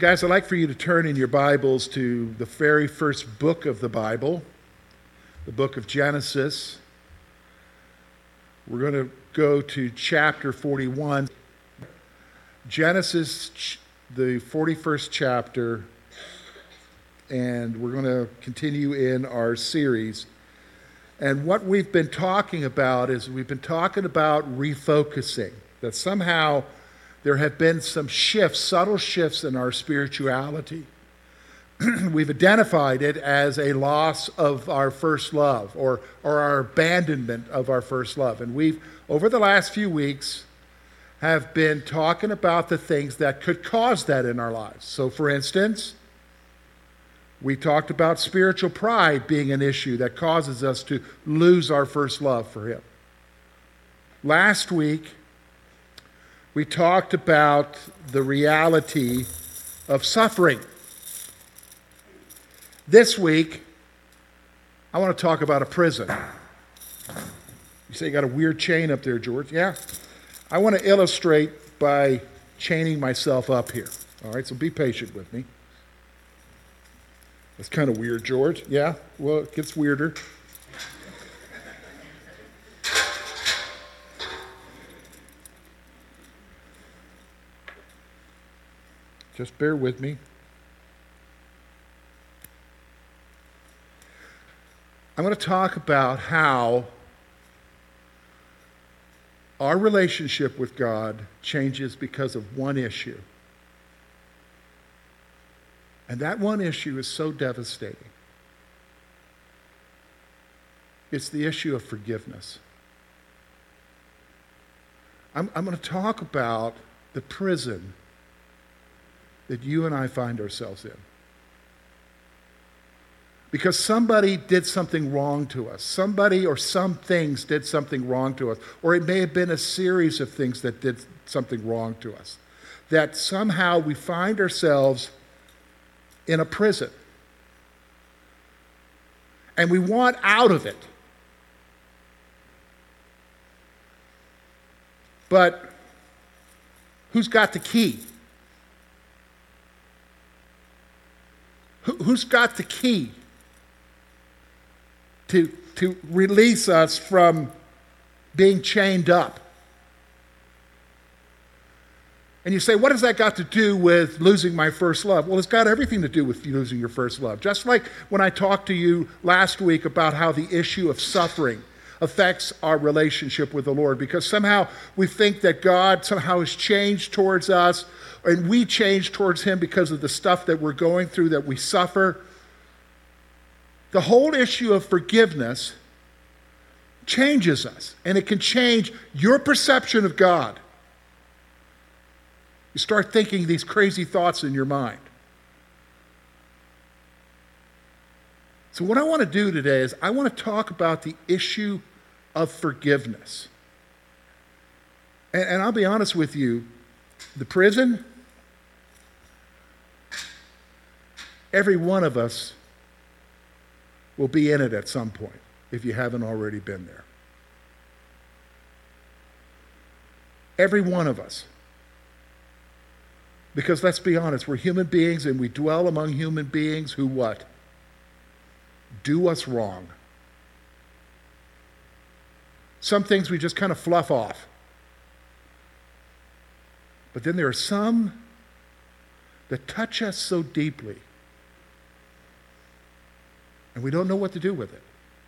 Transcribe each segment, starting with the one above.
Guys, I'd like for you to turn in your Bibles to the very first book of the Bible, the book of Genesis. We're going to go to chapter 41. Genesis, the 41st chapter, and we're going to continue in our series. And what we've been talking about is we've been talking about refocusing, that somehow there have been some shifts, subtle shifts in our spirituality. We've identified it as a loss of our first love or our abandonment of our first love. And we've, over the last few weeks, have been talking about the things that could cause that in our lives. So, for instance, we talked about spiritual pride being an issue that causes us to lose our first love for Him. Last week, we talked about the reality of suffering. This week, I want to talk about a prison. You say you got a weird chain up there, George. Yeah. I want to illustrate by chaining myself up here. All right, so be patient with me. That's kind of weird, George. Yeah, well, it gets weirder. Just bear with me. I'm going to talk about how our relationship with God changes because of one issue. And that one issue is so devastating. It's the issue of forgiveness. I'm going to talk about the prison that you and I find ourselves in. Because somebody did something wrong to us. Somebody or some things did something wrong to us. Or it may have been a series of things that did something wrong to us. That somehow we find ourselves in a prison. And we want out of it. But who's got the key? Who's got the key to release us from being chained up? And you say, what has that got to do with losing my first love? Well, it's got everything to do with losing your first love. Just like when I talked to you last week about how the issue of suffering affects our relationship with the Lord, because somehow we think that God somehow has changed towards us, and we change towards Him because of the stuff that we're going through, that we suffer. The whole issue of forgiveness changes us, and it can change your perception of God. You start thinking these crazy thoughts in your mind. So what I want to do today is I want to talk about the issue of forgiveness. And I'll be honest with you, the prison, every one of us will be in it at some point if you haven't already been there. Every one of us. Because let's be honest, we're human beings and we dwell among human beings who what? Do us wrong. Some things we just kind of fluff off. But then there are some that touch us so deeply and we don't know what to do with it.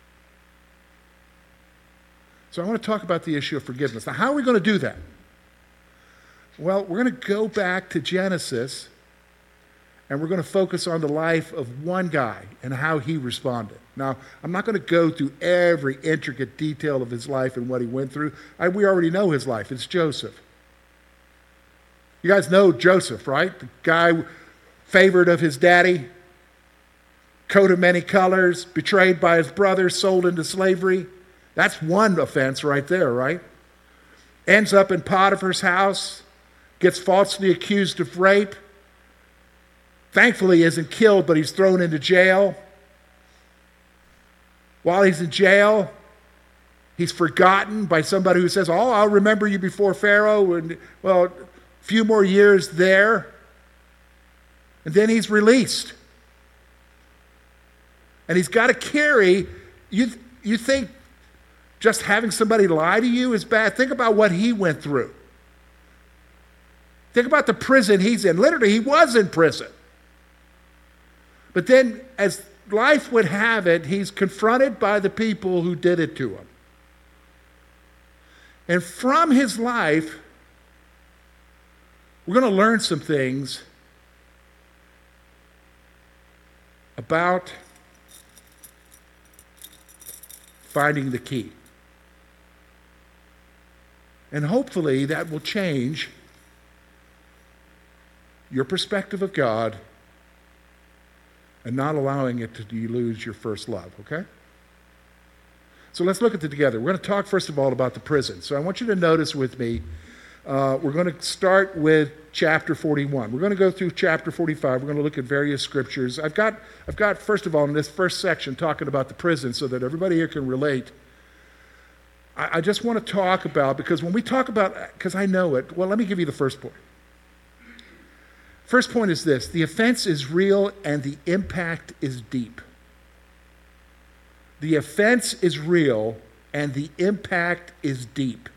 So I want to talk about the issue of forgiveness. Now, how are we going to do that? Well, we're going to go back to Genesis, and we're going to focus on the life of one guy and how he responded. Now, I'm not going to go through every intricate detail of his life and what he went through. We already know his life. It's Joseph. You guys know Joseph, right? The guy favored of his daddy, coat of many colors, betrayed by his brothers, sold into slavery. That's one offense right there, right? Ends up in Potiphar's house, gets falsely accused of rape. Thankfully, he isn't killed, but he's thrown into jail. While he's in jail, he's forgotten by somebody who says, oh, I'll remember you before Pharaoh. And, well, a few more years there. And then he's released. And he's got to carry, you think just having somebody lie to you is bad? Think about what he went through. Think about the prison he's in. Literally, he was in prison. But then, as life would have it, he's confronted by the people who did it to him. And from his life, we're going to learn some things about finding the key. And hopefully that will change your perspective of God and not allowing it to lose your first love, okay? So let's look at it together. We're going to talk first of all about the prison. So I want you to notice with me, we're going to start with chapter 41. We're going to go through chapter 45. We're going to look at various scriptures. I've got first of all, in this first section, talking about the prison so that everybody here can relate. I just want to talk about, because when we talk about, because I know it, well, let me give you the first point. First point is this: the offense is real and the impact is deep. The offense is real and the impact is deep.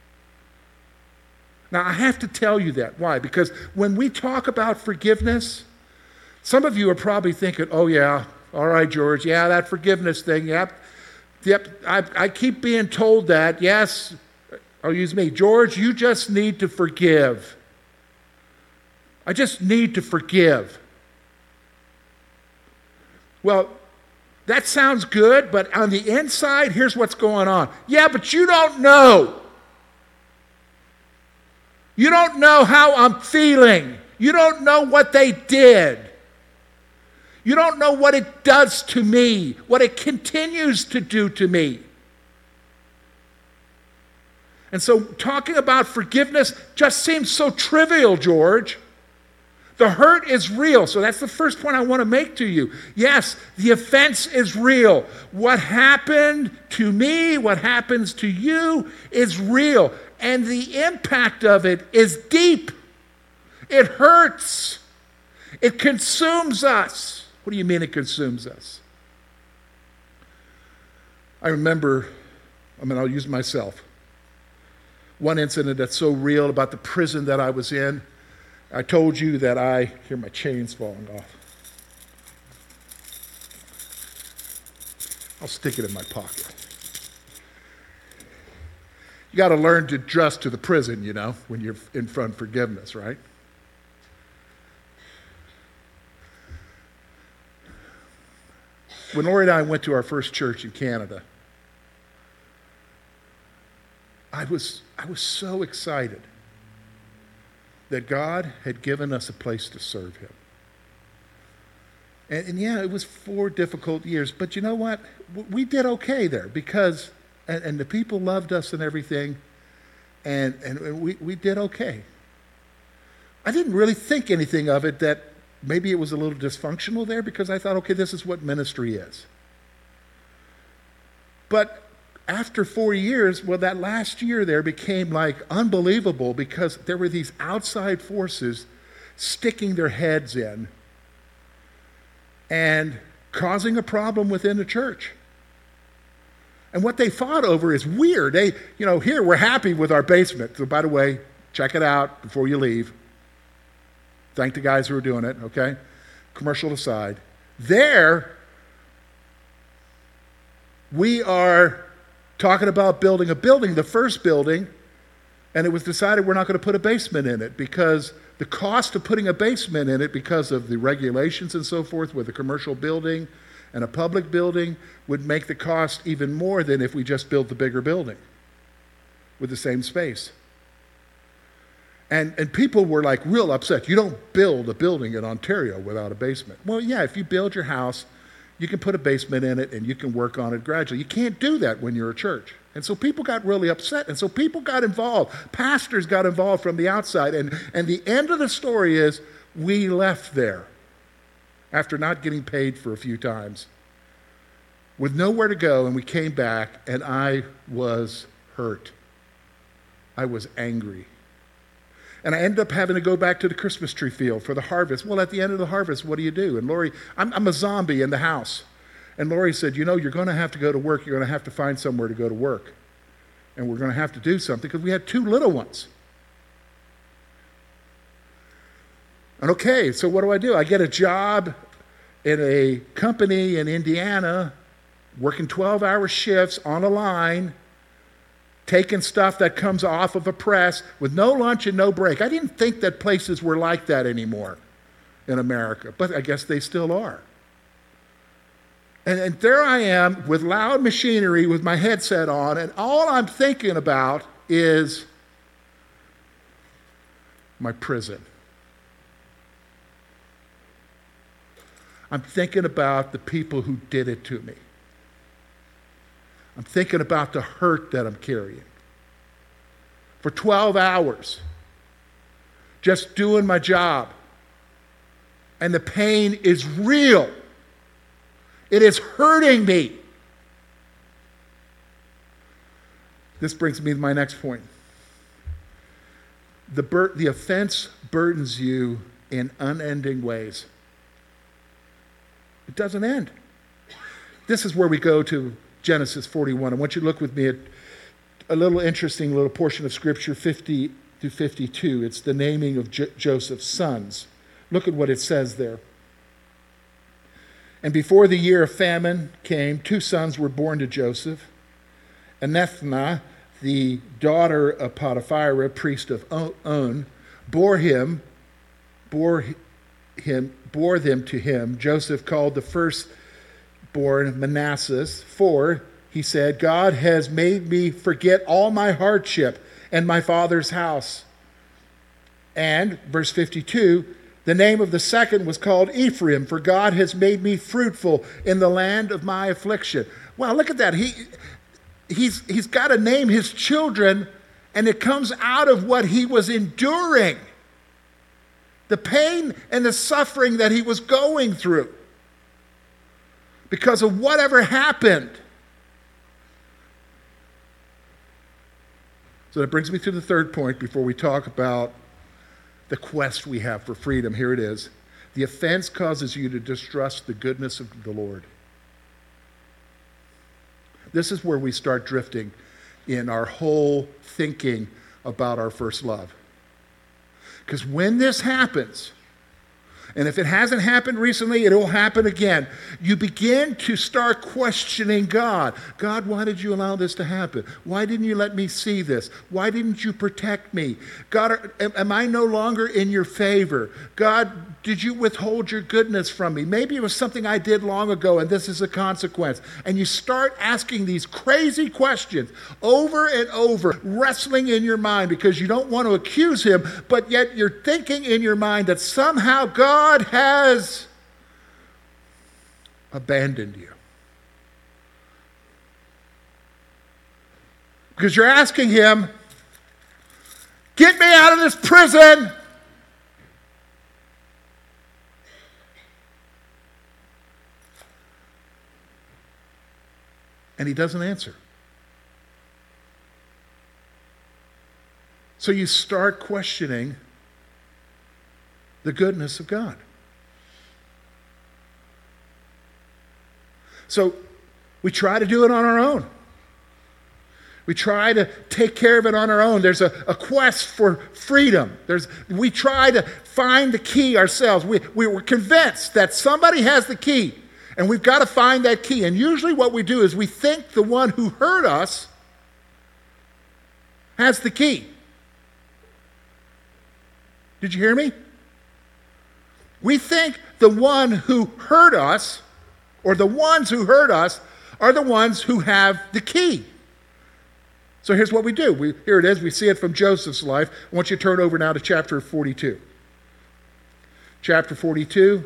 Now, I have to tell you that. Why? Because when we talk about forgiveness, some of you are probably thinking, oh yeah, all right, George, yeah, that forgiveness thing, yep, I keep being told that, yes, I'll use me. George, you just need to forgive. I just need to forgive. Well, that sounds good, but on the inside, here's what's going on. Yeah, but you don't know. You don't know how I'm feeling. You don't know what they did. You don't know what it does to me, what it continues to do to me. And so talking about forgiveness just seems so trivial, George. The hurt is real. So that's the first point I want to make to you. Yes, the offense is real. What happened to me, what happens to you is real. And the impact of it is deep. It hurts. It consumes us. What do you mean it consumes us? I remember, I'll use myself. One incident that's so real about the prison that I was in. I told you that hear my chains falling off. I'll stick it in my pocket. You got to learn to adjust to the prison, when you're in front of forgiveness, right? When Lori and I went to our first church in Canada, I was so excited that God had given us a place to serve him. And yeah, it was 4 difficult years, but you know what? We did okay there because, and the people loved us and everything, and we did okay. I didn't really think anything of it that maybe it was a little dysfunctional there because I thought, okay, this is what ministry is. But after 4 years, well, that last year there became like unbelievable because there were these outside forces sticking their heads in and causing a problem within the church. And what they fought over is weird. Here we're happy with our basement. So by the way, check it out before you leave. Thank the guys who are doing it, okay? Commercial aside. There, we are talking about building a building, the first building, and it was decided we're not going to put a basement in it because the cost of putting a basement in it because of the regulations and so forth with a commercial building and a public building would make the cost even more than if we just built the bigger building with the same space. And people were like real upset. You don't build a building in Ontario without a basement. Well, yeah, if you build your house, you can put a basement in it and you can work on it gradually. You can't do that when you're a church. And so people got really upset. And so people got involved. Pastors got involved from the outside. And the end of the story is we left there after not getting paid for a few times with nowhere to go. And we came back and I was hurt. I was angry. And I ended up having to go back to the Christmas tree field for the harvest. Well, at the end of the harvest, what do you do? And Lori, I'm a zombie in the house. And Lori said, you're going to have to go to work. You're going to have to find somewhere to go to work. And we're going to have to do something because we had 2 little ones. And okay, so what do? I get a job in a company in Indiana, working 12-hour shifts on a line, taking stuff that comes off of a press with no lunch and no break. I didn't think that places were like that anymore in America, but I guess they still are. And there I am with loud machinery with my headset on, and all I'm thinking about is my prison. I'm thinking about the people who did it to me. I'm thinking about the hurt that I'm carrying. For 12 hours, just doing my job. And the pain is real. It is hurting me. This brings me to my next point. The offense burdens you in unending ways. It doesn't end. This is where we go to Genesis 41. I want you to look with me at a little interesting little portion of Scripture, 50 through 52. It's the naming of Joseph's sons. Look at what it says there. And before the year of famine came, 2 sons were born to Joseph. Anathna, the daughter of Potiphar, priest of On, bore them to him. Joseph called the firstborn Manasseh, for, he said, God has made me forget all my hardship and my father's house. And, verse 52, the name of the second was called Ephraim, for God has made me fruitful in the land of my affliction. Wow, look at that. He's got to name his children, and it comes out of what he was enduring. The pain and the suffering that he was going through because of whatever happened. So that brings me to the third point before we talk about the quest we have for freedom. Here it is. The offense causes you to distrust the goodness of the Lord. This is where we start drifting in our whole thinking about our first love. Because when this happens, and if it hasn't happened recently, it will happen again. You begin to start questioning God. God, why did you allow this to happen? Why didn't you let me see this? Why didn't you protect me? God, am I no longer in your favor? God, did you withhold your goodness from me? Maybe it was something I did long ago, and this is a consequence. And you start asking these crazy questions over and over, wrestling in your mind because you don't want to accuse him, but yet you're thinking in your mind that somehow God has abandoned you. Because you're asking him, get me out of this prison. And he doesn't answer. So you start questioning the goodness of God. So we try to do it on our own. We try to take care of it on our own. There's a quest for freedom. We try to find the key ourselves. We were convinced that somebody has the key, and we've got to find that key. And usually what we do is we think the one who hurt us has the key. Did you hear me? We think the one who hurt us, or the ones who hurt us, are the ones who have the key. So here's what we do. Here it is. We see it from Joseph's life. I want you to turn over now to chapter 42. Chapter 42.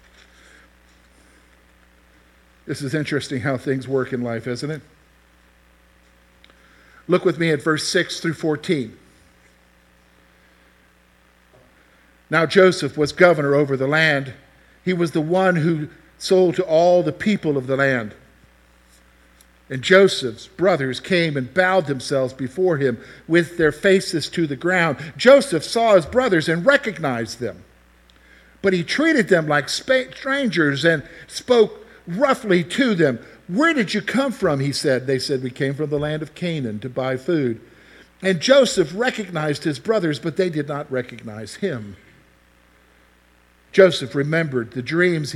This is interesting how things work in life, isn't it? Look with me at verse 6 through 14. Now Joseph was governor over the land. He was the one who sold to all the people of the land. And Joseph's brothers came and bowed themselves before him with their faces to the ground. Joseph saw his brothers and recognized them. But he treated them like strangers and spoke roughly to them. "Where did you come from?" he said. They said, "We came from the land of Canaan to buy food." And Joseph recognized his brothers, but they did not recognize him. Joseph remembered the dreams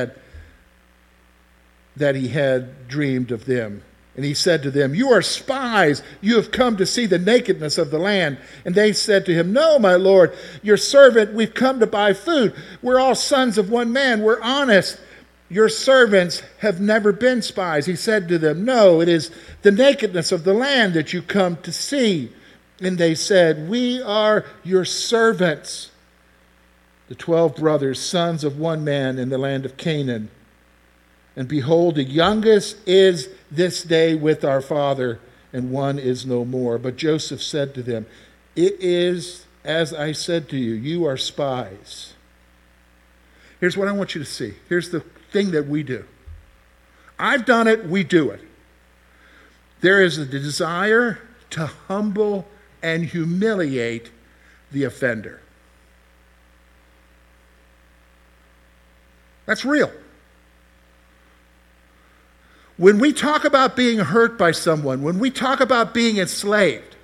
that he had dreamed of them. And he said to them, "You are spies. You have come to see the nakedness of the land." And they said to him, "No, my lord, your servant, we've come to buy food. We're all sons of one man. We're honest. Your servants have never been spies." He said to them, "No, it is the nakedness of the land that you come to see." And they said, "We are your servants, the 12 brothers, sons of one man in the land of Canaan. And behold, the youngest is this day with our father, and one is no more." But Joseph said to them, "It is as I said to you, you are spies." Here's what I want you to see. Here's the thing that we do. I've done it, we do it. There is a desire to humble and humiliate the offender. That's real. When we talk about being hurt by someone, when we talk about being enslaved,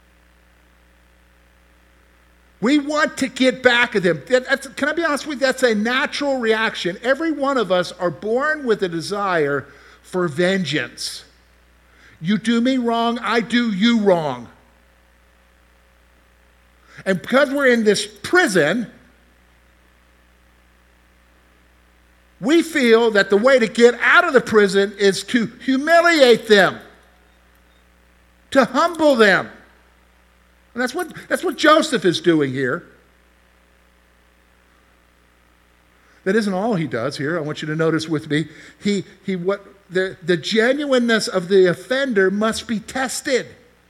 we want to get back at them. Can I be honest with you? That's a natural reaction. Every one of us are born with a desire for vengeance. You do me wrong, I do you wrong. And because we're in this prison, we feel that the way to get out of the prison is to humiliate them, to humble them. And that's what Joseph is doing here. That isn't all he does here. I want you to notice with me. The genuineness of the offender must be tested.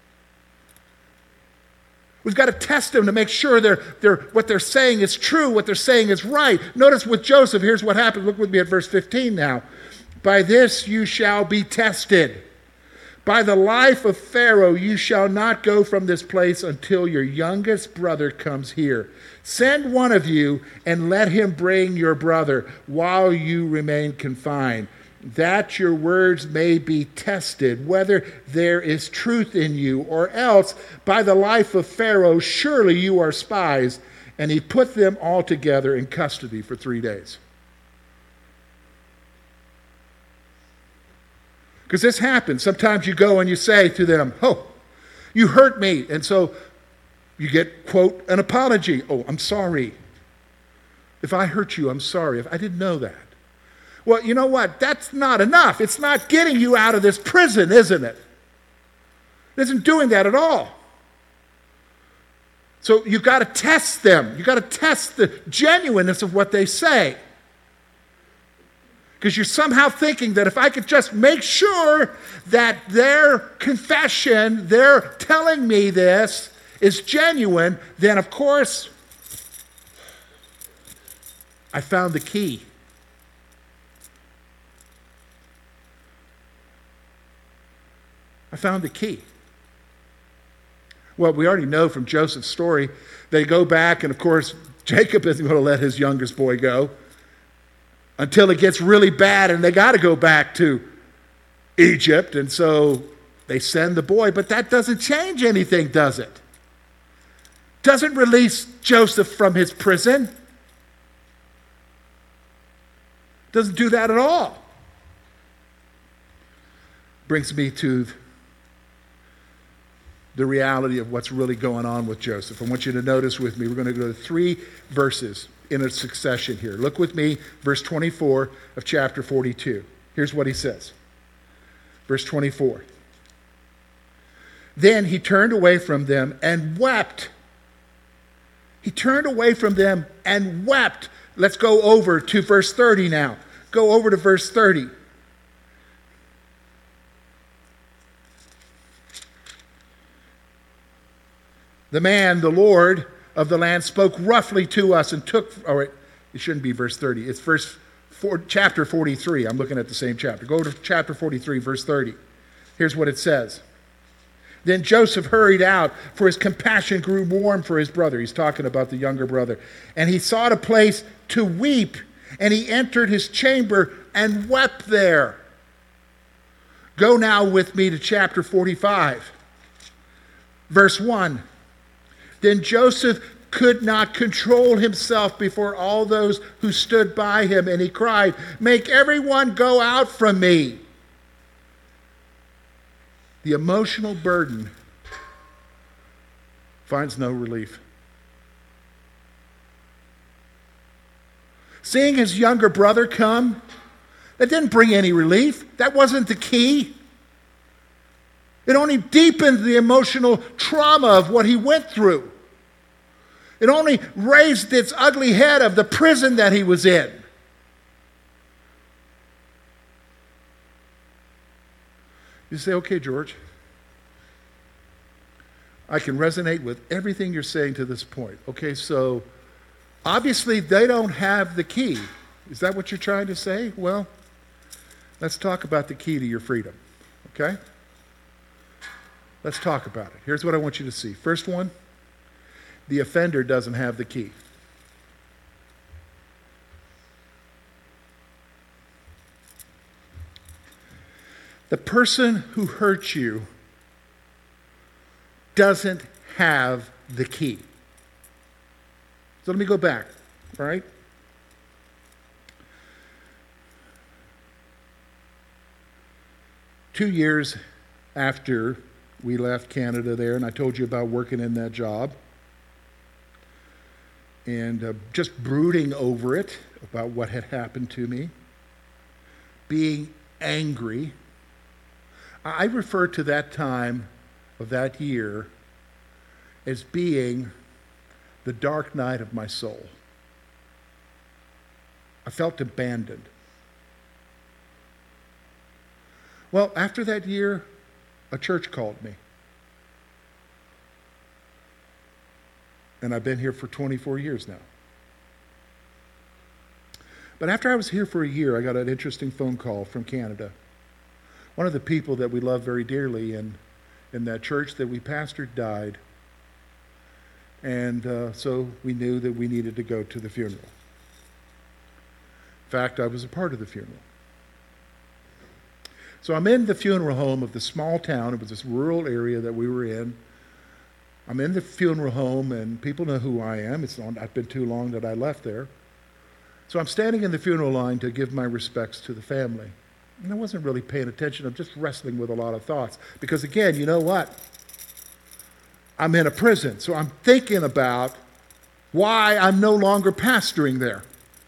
We've got to test them to make sure what they're saying is true, what they're saying is right. Notice with Joseph, here's what happened. Look with me at verse 15 now. "By this you shall be tested. By the life of Pharaoh you shall not go from this place until your youngest brother comes here. Send one of you and let him bring your brother while you remain confined, that your words may be tested, whether there is truth in you, or else by the life of Pharaoh, surely you are spies." And he put them all together in custody for 3 days. Because this happens. Sometimes you go and you say to them, "Oh, you hurt me." And so you get, quote, an apology. "Oh, I'm sorry. If I hurt you, I'm sorry. I didn't know that." Well, you know what? That's not enough. It's not getting you out of this prison, isn't it? It isn't doing that at all. So you've got to test them. You've got to test the genuineness of what they say. Because you're somehow thinking that if I could just make sure that their confession, their telling me this, is genuine, then of course, I found the key. I found the key. Well, we already know from Joseph's story, they go back, and of course, Jacob isn't going to let his youngest boy go until it gets really bad, and they got to go back to Egypt, and so they send the boy, but that doesn't change anything, does it? Doesn't release Joseph from his prison. Doesn't do that at all. Brings me to the reality of what's really going on with Joseph. I want you to notice with me, we're going to go to 3 verses in a succession here. Look with me, verse 24 of chapter 42. Here's what he says. Verse 24. "Then he turned away from them and wept." He turned away from them and wept. Let's go over to verse 30 now. Go over to verse 30. "The man, the Lord of the land, spoke roughly to us and took..." Oh, wait, it shouldn't be verse 30. It's chapter 43. I'm looking at the same chapter. Go to chapter 43, verse 30. Here's what it says. Then Joseph hurried out, for his compassion grew warm for his brother. He's talking about the younger brother. And he sought a place to weep, and he entered his chamber and wept there. Go now with me to chapter 45, verse 1. Then Joseph could not control himself before all those who stood by him, and he cried, "Make everyone go out from me." The emotional burden finds no relief. Seeing his younger brother come, that didn't bring any relief. That wasn't the key. It only deepened the emotional trauma of what he went through. It only raised its ugly head of the prison that he was in. You say, okay, George, I can resonate with everything you're saying to this point. Okay, so obviously they don't have the key. Is that what you're trying to say? Well, let's talk about the key to your freedom, okay? Let's talk about it. Here's what I want you to see. First one, the offender doesn't have the key. The person who hurt you doesn't have the key. So let me go back, all right? Two years after we left Canada there, and I told you about working in that job, and just brooding over it, about what had happened to me, being angry. I refer to that time of that year as being the dark night of my soul. I felt abandoned. Well, after that year, a church called me. And I've been here for 24 years now. But after I was here for a year, I got an interesting phone call from Canada. One of the people that we love very dearly in that church that we pastored died. And so we knew that we needed to go to the funeral. In fact, I was a part of the funeral. So I'm in the funeral home of the small town. It was this rural area that we were in. I'm in the funeral home, and people know who I am. It's not been too long that I left there. So I'm standing in the funeral line to give my respects to the family. And I wasn't really paying attention. I'm just wrestling with a lot of thoughts. Because again, you know what? I'm in a prison. So I'm thinking about why I'm no longer pastoring there.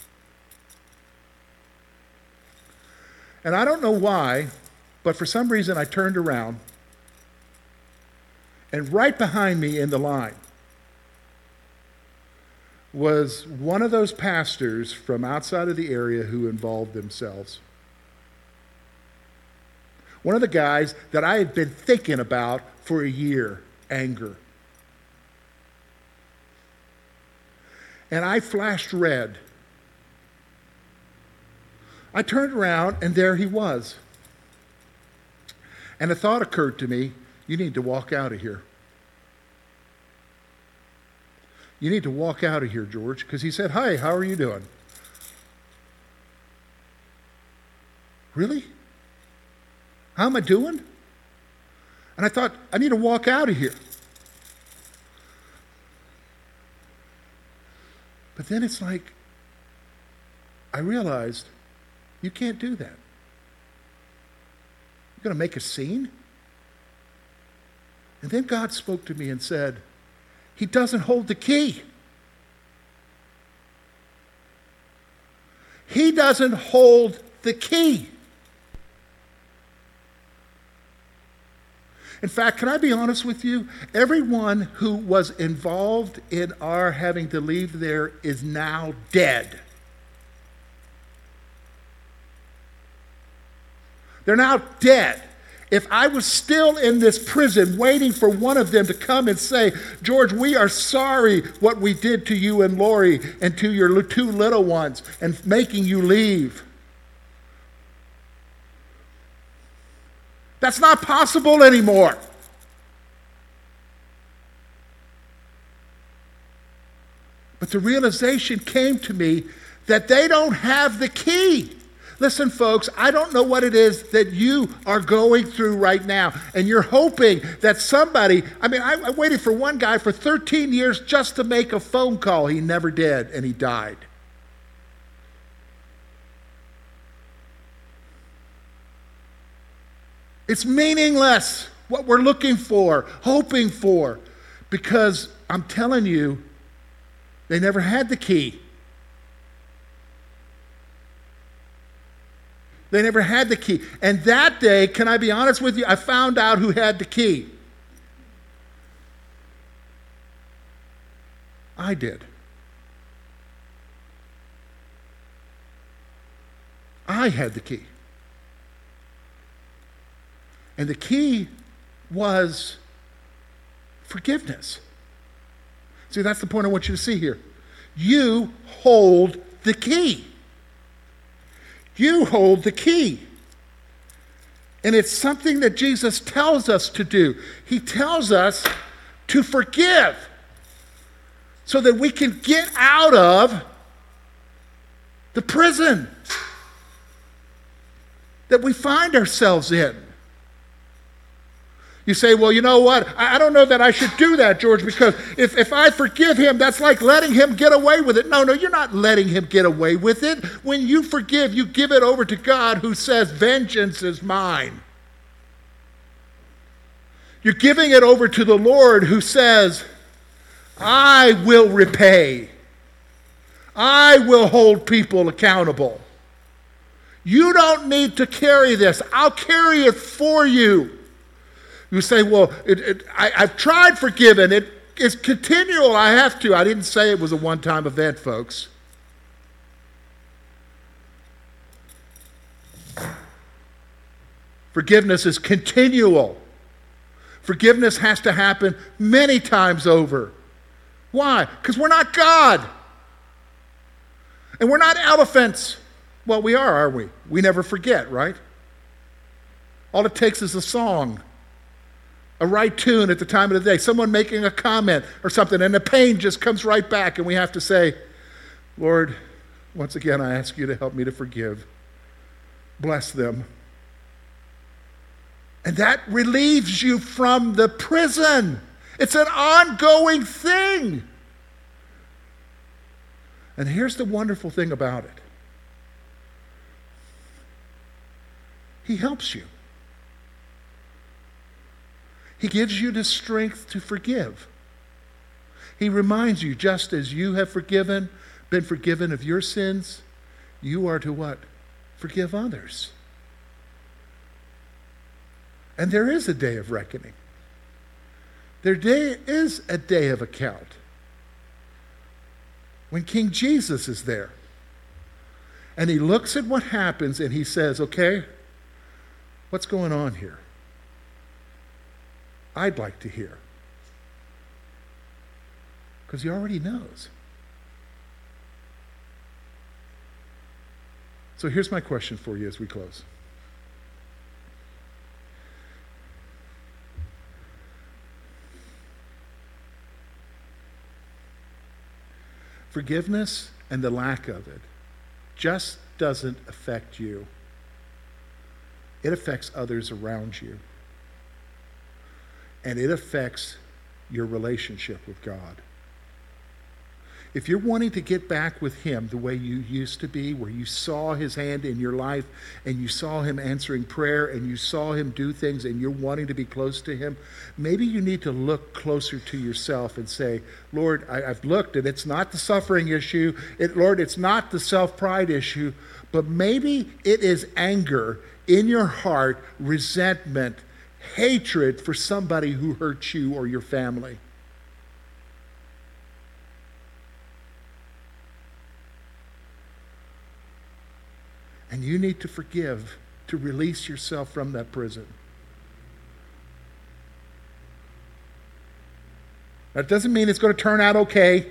And I don't know why, but for some reason I turned around, and right behind me in the line was one of those pastors from outside of the area who involved themselves. One of the guys that I had been thinking about for a year, anger. And I flashed red. I turned around, and there he was. And a thought occurred to me, you need to walk out of here. You need to walk out of here, George, because he said, "Hi, how are you doing?" Really? How am I doing? And I thought, I need to walk out of here. But then it's like, I realized, you can't do that. You're going to make a scene? And then God spoke to me and said, he doesn't hold the key. He doesn't hold the key. In fact, can I be honest with you? Everyone who was involved in our having to leave there is now dead. They're now dead. If I was still in this prison waiting for one of them to come and say, "George, we are sorry what we did to you and Lori and to your two little ones and making you leave," That's not possible anymore. But the realization came to me that they don't have the key. Listen, folks, I don't know what it is that you are going through right now, and you're hoping that somebody, I waited for one guy for 13 years just to make a phone call. He never did, and he died. It's meaningless what we're looking for, hoping for, because I'm telling you, they never had the key. They never had the key. And that day, can I be honest with you, I found out who had the key. I did. I had the key. And the key was forgiveness. See, that's the point I want you to see here. You hold the key. You hold the key. And it's something that Jesus tells us to do. He tells us to forgive so that we can get out of the prison that we find ourselves in. You say, well, you know what? I don't know that I should do that, George, because if I forgive him, that's like letting him get away with it. No, you're not letting him get away with it. When you forgive, you give it over to God who says, vengeance is mine. You're giving it over to the Lord who says, I will repay. I will hold people accountable. You don't need to carry this. I'll carry it for you. You say, well, I've tried forgiving. It's continual. I have to. I didn't say it was a one-time event, folks. Forgiveness is continual. Forgiveness has to happen many times over. Why? Because we're not God. And we're not elephants. Well, we aren't we? We never forget, right? All it takes is a song, a right tune at the time of the day, someone making a comment or something, and the pain just comes right back, and we have to say, Lord, once again, I ask you to help me to forgive. Bless them. And that relieves you from the prison. It's an ongoing thing. And here's the wonderful thing about it. He helps you. He gives you the strength to forgive. He reminds you, just as you have been forgiven of your sins, you are to what? Forgive others. And there is a day of reckoning. There is a day of account. When King Jesus is there, and he looks at what happens and he says, okay, what's going on here? I'd like to hear. Because he already knows. So here's my question for you as we close. Forgiveness and the lack of it just doesn't affect you. It affects others around you. And it affects your relationship with God. If you're wanting to get back with him the way you used to be, where you saw his hand in your life and you saw him answering prayer and you saw him do things and you're wanting to be close to him, maybe you need to look closer to yourself and say, Lord, I've looked and it's not the suffering issue. Lord, it's not the self-pride issue, but maybe it is anger in your heart, resentment, hatred for somebody who hurt you or your family. And you need to forgive to release yourself from that prison. That doesn't mean it's going to turn out okay.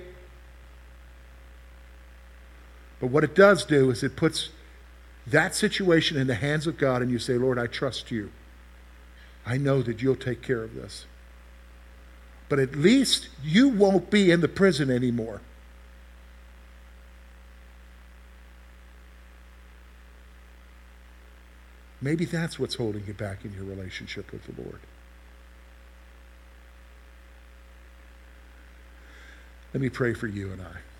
But what it does do is it puts that situation in the hands of God and you say, Lord, I trust you. I know that you'll take care of this. But at least you won't be in the prison anymore. Maybe that's what's holding you back in your relationship with the Lord. Let me pray for you and I.